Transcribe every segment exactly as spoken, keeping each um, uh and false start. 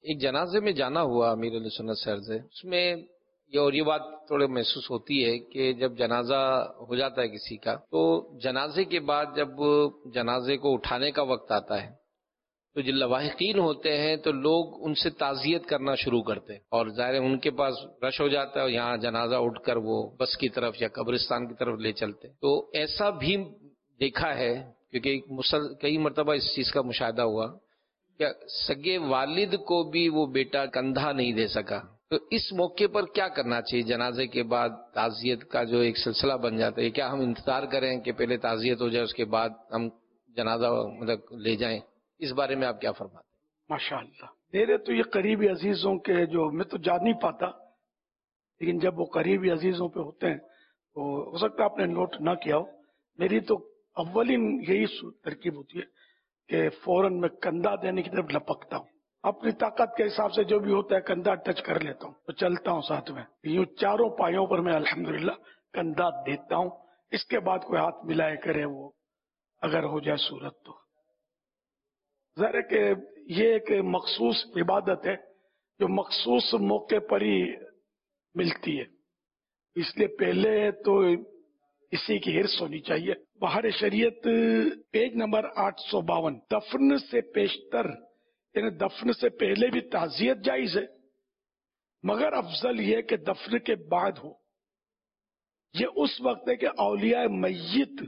ایک جنازے میں جانا ہوا امیر علیہ سنت شہر سے، اس میں یہ اور یہ بات تھوڑے محسوس ہوتی ہے کہ جب جنازہ ہو جاتا ہے کسی کا، تو جنازے کے بعد جب جنازے کو اٹھانے کا وقت آتا ہے تو جو لواحقین ہوتے ہیں تو لوگ ان سے تعزیت کرنا شروع کرتے ہیں، اور ظاہر ہے ان کے پاس رش ہو جاتا ہے اور یہاں جنازہ اٹھ کر وہ بس کی طرف یا قبرستان کی طرف لے چلتے ہیں۔ تو ایسا بھی دیکھا ہے، کیونکہ مسل کئی مرتبہ اس چیز کا مشاہدہ ہوا کہ سگے والد کو بھی وہ بیٹا کندھا نہیں دے سکا۔ تو اس موقع پر کیا کرنا چاہیے؟ جنازے کے بعد تعزیت کا جو ایک سلسلہ بن جاتا ہے، کیا ہم انتظار کریں کہ پہلے تعزیت ہو جائے اس کے بعد ہم جنازہ مطلب لے جائیں؟ اس بارے میں آپ کیا فرماتے ہیں؟ ماشاء اللہ، میرے تو یہ قریبی عزیزوں کے جو میں تو جا نہیں پاتا، لیکن جب وہ قریبی عزیزوں پہ ہوتے ہیں تو ہو سکتا ہے آپ نے نوٹ نہ کیا ہو، میری تو اولین یہی ترکیب ہوتی ہے کہ فوراً میں کندھا دینے کی طرف لپکتا ہوں، اپنی طاقت کے حساب سے جو بھی ہوتا ہے کندھا ٹچ کر لیتا ہوں تو چلتا ہوں ساتھ میں، یوں چاروں پایوں پر میں الحمدللہ کندھا دیتا ہوں۔ اس کے بعد کوئی ہاتھ ملائے کرے وہ اگر ہو جائے صورت تو ظاہر ہے کہ یہ ایک مخصوص عبادت ہے جو مخصوص موقع پر ہی ملتی ہے، اس لیے پہلے تو اسی کی حرص ہونی چاہیے۔ بہار شریعت پیج نمبر آٹھ سو باون، دفن سے پیشتر یعنی دفن سے پہلے بھی تعزیت جائز ہے، مگر افضل یہ کہ دفن کے بعد ہو۔ یہ اس وقت ہے کہ اولیاء میت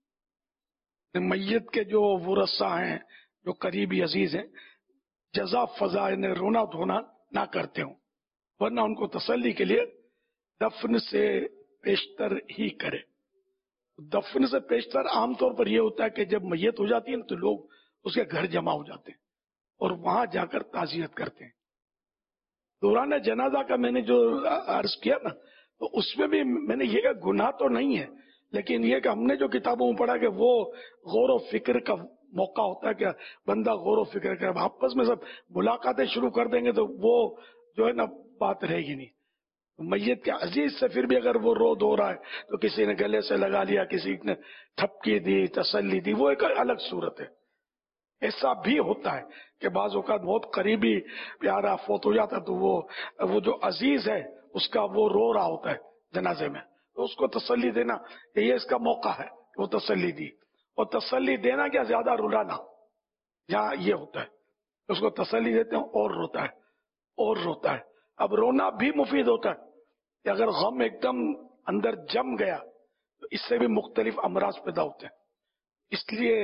میت کے جو ورثاء ہیں، جو قریبی عزیز ہیں، جزا فضا یعنی رونا دھونا نہ کرتے ہوں، ورنہ ان کو تسلی کے لیے دفن سے پیشتر ہی کرے۔ دفن سے پیشتر عام طور پر یہ ہوتا ہے کہ جب میت ہو جاتی ہے تو لوگ اس کے گھر جمع ہو جاتے ہیں اور وہاں جا کر تعزیت کرتے ہیں۔ دوران جنازہ کا میں نے جو عرض کیا نا، تو اس میں بھی میں نے یہ کہ گناہ تو نہیں ہے، لیکن یہ کہ ہم نے جو کتابوں میں پڑھا کہ وہ غور و فکر کا موقع ہوتا ہے کہ بندہ غور و فکر کرے، آپس میں سب ملاقاتیں شروع کر دیں گے تو وہ جو ہے نا بات رہے گی نہیں۔ میت کے عزیز سے پھر بھی اگر وہ رو دھو رہا ہے تو کسی نے گلے سے لگا لیا، کسی نے تھپکی دی، تسلی دی، وہ ایک الگ صورت ہے۔ ایسا بھی ہوتا ہے کہ بعض اوقات بہت قریبی پیارا فوت ہو جاتا ہے تو وہ وہ جو عزیز ہے اس کا وہ رو رہا ہوتا ہے جنازے میں، تو اس کو تسلی دینا یہ اس کا موقع ہے کہ وہ تسلی دی، اور تسلی دینا کیا زیادہ رلانا، جہاں یہ ہوتا ہے اس کو تسلی دیتے ہیں اور روتا ہے اور روتا ہے۔ اب رونا بھی مفید ہوتا ہے کہ اگر غم ایک دم اندر جم گیا تو اس سے بھی مختلف امراض پیدا ہوتے ہیں، اس لیے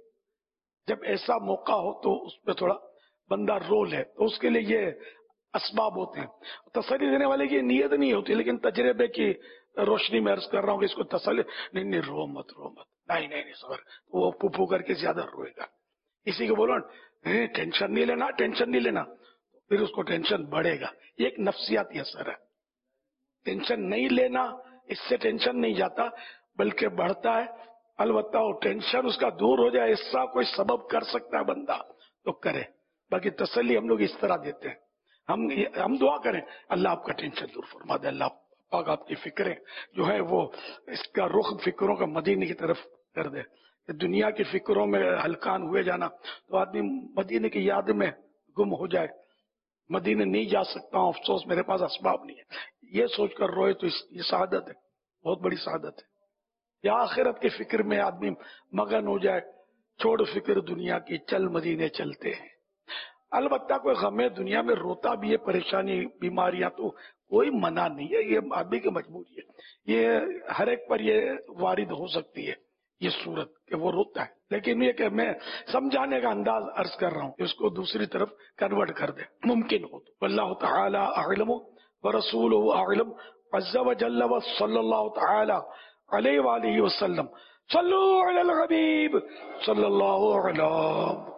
جب ایسا موقع ہو تو اس پہ تھوڑا بندہ رو لے، تو اس کے لیے یہ اسباب ہوتے ہیں۔ تسلی دینے والے کی نیت نہیں ہوتی، لیکن تجربے کی روشنی میں عرض کر رہا ہوں کہ اس کو تسلی نہیں نہیں رو مت رو مت نہیں نہیں نہیں صبر، وہ پھو کر کے زیادہ روئے گا۔ اسی کو بولو ٹینشن نہیں لینا ٹینشن نہیں لینا، پھر اس کو ٹینشن بڑھے گا۔ یہ ایک نفسیاتی اثر ہے، ٹینشن نہیں لینا اس سے ٹینشن نہیں جاتا بلکہ بڑھتا ہے۔ البتہ وہ ٹینشن اس کا دور ہو جائے ایسا کوئی سبب کر سکتا ہے بندہ تو کرے، باقی تسلی ہم لوگ اس طرح دیتے ہیں، ہم ہم دعا کریں اللہ آپ کا ٹینشن دور فرما دے، اللہ پاک آپ کی فکریں جو ہے وہ اس کا رخ فکروں کا مدینے کی طرف کر دے۔ دنیا کی فکروں میں ہلکان ہوئے جانا تو آدمی مدینے کی یاد میں گم ہو جائے، مدینے نہیں جا سکتا ہوں افسوس میرے پاس اسباب نہیں ہے، یہ سوچ کر روئے تو یہ سعادت ہے، بہت بڑی سعادت ہے۔ یا آخرت کی فکر میں آدمی مگن ہو جائے، چھوڑ فکر دنیا کی چل مدینے چلتے ہیں۔ البتہ کوئی غم دنیا میں روتا بھی ہے، پریشانی بیماریاں تو کوئی منع نہیں ہے، یہ آدمی کی مجبوری ہے، یہ ہر ایک پر یہ وارد ہو سکتی ہے یہ صورت کہ وہ روتا ہے، لیکن یہ کہ میں سمجھانے کا انداز عرض کر رہا ہوں کہ اس کو دوسری طرف کنورٹ کر دے ممکن ہو تو۔ واللہ تعالی اعلم ورسولہ اعلم عز وجل وصلی اللہ تعالی علیہ وآلہ وسلم۔ صلو علی الحبیب صلی اللہ علیہ